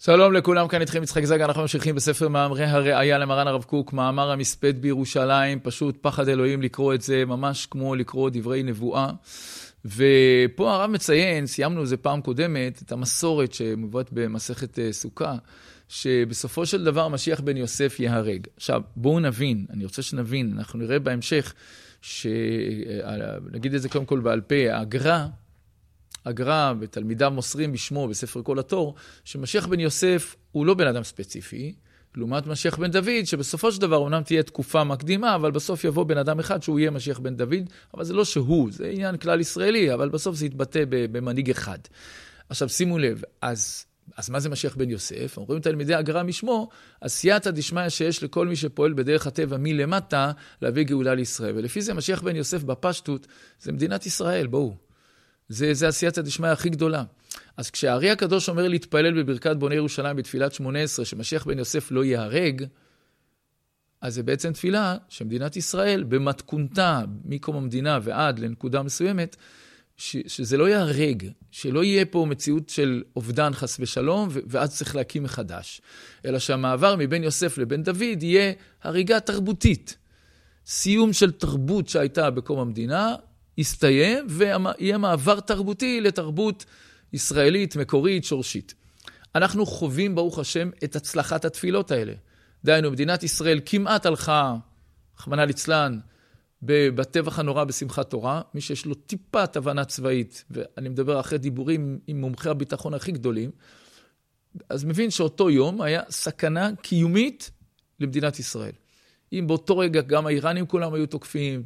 שלום לכולם, כאן איתכם יצחק זגה, אנחנו ממשיכים בספר מאמרי הראיה למרן הרב קוק, מאמר המספד בירושלים, פשוט פחד אלוהים לקרוא את זה, ממש כמו לקרוא דברי נבואה. ופה הרב מציין, סיימנו את זה פעם קודמת, את המסורת שמובאת במסכת סוכה, שבסופו של דבר משיח בן יוסף יהרג. עכשיו, בואו נבין, אני רוצה שנבין, אנחנו נראה בהמשך, נגיד את זה קודם כל בעל פה, הגר"א ותלמידיו מוסרים בשמו בספר כל התור, שמשיח בן יוסף הוא לא בן אדם ספציפי, לעומת משיח בן דוד, שבסופו של דבר אומנם תהיה תקופה מקדימה, אבל בסוף יבוא בן אדם אחד שהוא יהיה משיח בן דוד, אבל זה לא שהוא, זה עניין כלל ישראלי, אבל בסוף זה יתבטא במנהיג אחד. עכשיו שימו לב, אז מה זה משיח בן יוסף? אומרים תלמידי הגר"א משמו, עשייתא דשמיא שיש לכל מי שפועל בדרך הטבע מלמטה להביא גאולה לישראל. ולפי זה משיח בן יוסף בפשטות, זה מדינת ישראל, בואו. זה עשייתא דשמיא הכי גדולה. אז כשהארי הקדוש אומר להתפלל בברכת בוני ירושלים בתפילת 18, שמשיח בן יוסף לא יהרג, אז זה בעצם תפילה שמדינת ישראל במתכונתה מקום המדינה ועד לנקודה מסוימת, שזה לא יהרג, שלא יהיה פה מציאות של אובדן חס ושלום, ואז צריך להקים מחדש. אלא שהמעבר מבן יוסף לבן דוד יהיה הריגה תרבותית. סיום של תרבות שהייתה בקום המדינה, יסתיים, ויהיה מעבר תרבותי לתרבות ישראלית, מקורית, שורשית. אנחנו חווים, ברוך השם, את הצלחת התפילות האלה. דהיינו, מדינת ישראל כמעט הלכה, רחמנא ליצלן, בטבח הנורא בשמחת תורה, מי שיש לו טיפת הבנה צבאית, ואני מדבר אחרי דיבורים עם מומחי הביטחון הכי גדולים, אז מבין שאותו יום היה סכנה קיומית למדינת ישראל. אם באותו רגע גם האיראנים כולם היו תוקפים,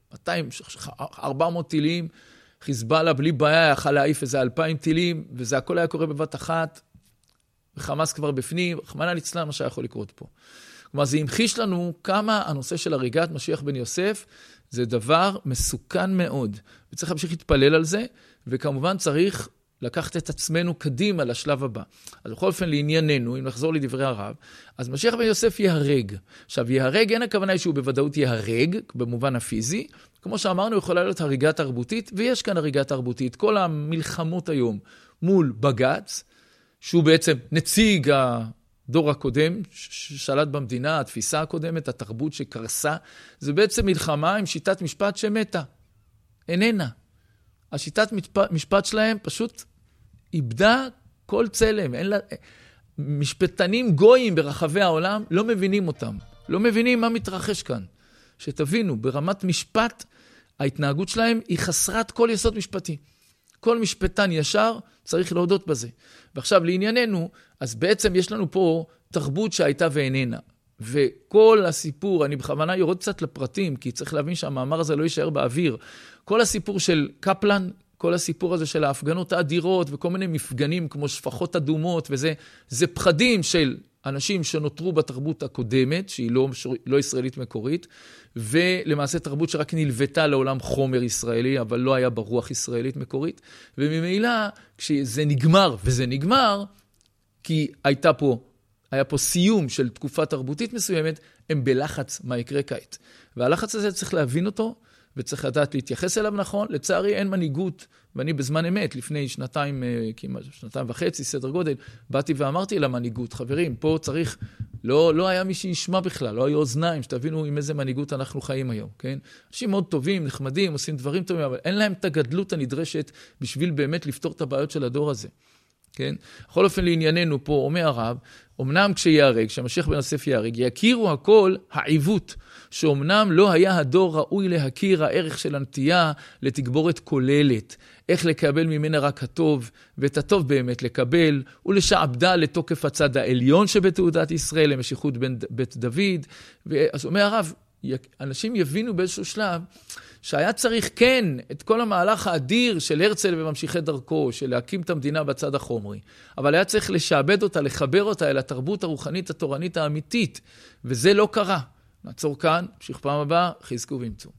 400 טילים, חיזבאללה בלי בעיה יכל להעיף איזה 2,000 טילים, וזה הכל היה קורה בבת אחת, וחמאס כבר בפנים, רחמנא ליצלן מה שהיה יכול לקרות פה. כלומר, זה המחיש לנו כמה הנושא של הריגת משיח בן יוסף, זה דבר מסוכן מאוד, וצריך להמשיך להתפלל על זה, וכמובן צריך לקחת את עצמנו קדימה לשלב הבא. אז בכל אופן לענייננו, אם נחזור לדברי הרב, אז משיח בן יוסף יהרג. עכשיו, יהרג אין הכוונה שהוא בוודאות יהרג, במובן הפיזי, כמו שאמרנו, יכולה להיות הריגה תרבותית, ויש כאן הריגה תרבותית. כל המלחמות היום מול בג"ץ, שהוא בעצם נציג הדור הקודם, ששלט במדינה, התפיסה הקודמת, התרבות שקרסה, זה בעצם מלחמה עם שיטת משפט שמתה. איננה. השיטת משפט שלהם פשוט איבדה כל צלם. משפטנים גויים ברחבי העולם לא מבינים אותם. לא מבינים מה מתרחש כאן. שתבינו, ברמת משפט, ההתנהגות שלהם היא חסרת כל יסוד משפטי. כל משפטן ישר צריך להודות בזה. ועכשיו לענייננו, אז בעצם יש לנו פה תרבות שהייתה ואיננה. וכל הסיפור, אני בכוונה יורד קצת לפרטים, כי צריך להבין שהמאמר הזה לא יישאר באוויר. כל הסיפור של קפלן, כל הסיפור הזה של ההפגנות האדירות, וכל מיני מפגנים כמו שפחות אדומות, וזה, זה פחדים של אנשים שנותרו בתרבות הקודמת, שהיא לא ישראלית מקורית, ולמעשה תרבות שרק נלוותה לעולם חומר ישראלי, אבל לא היה ברוח ישראלית מקורית. וממילא, כשזה נגמר, וזה נגמר, כי היה פה סיום של תקופה תרבותית מסוימת, הם בלחץ מה יקרה כעת. והלחץ הזה צריך להבין אותו, וצריך לדעת להתייחס אליו נכון. לצערי אין מנהיגות, ואני בזמן אמת, לפני שנתיים וחצי, סדר גודל, באתי ואמרתי למנהיגות, חברים, פה צריך, לא היה מי שישמע בכלל, לא היו אוזניים, שתבינו עם איזה מנהיגות אנחנו חיים היום, כן? אנשים מאוד טובים, נחמדים, עושים דברים טובים, אבל אין להם את הגדלות הנדרשת בשביל באמת לפתור את הבעיות של הדור הזה. כן? בכל אופן לענייננו פה, אומר הרב, אמנם כשיהרג, כשמשיח בן יוסף יהרג, יכירו הכל העיוות, שאומנם לא היה הדור ראוי להכיר הערך של הנטייה לתגבורת כוללת, איך לקבל ממנה רק הטוב, ואת הטוב באמת לקבל, ולשעבדה לתוקף הצד העליון שבתעודת ישראל, למשיחות בית דוד. אז אומר הרב, אנשים יבינו באיזשהו שלב, שהיה צריך כן את כל המהלך האדיר של הרצל וממשיכי דרכו, של להקים את המדינה בצד החומרי, אבל היה צריך לשעבד אותה, לחבר אותה אל התרבות הרוחנית התורנית האמיתית, וזה לא קרה. נעצור כאן, נמשיך פעם הבאה, חזקו ואמצו.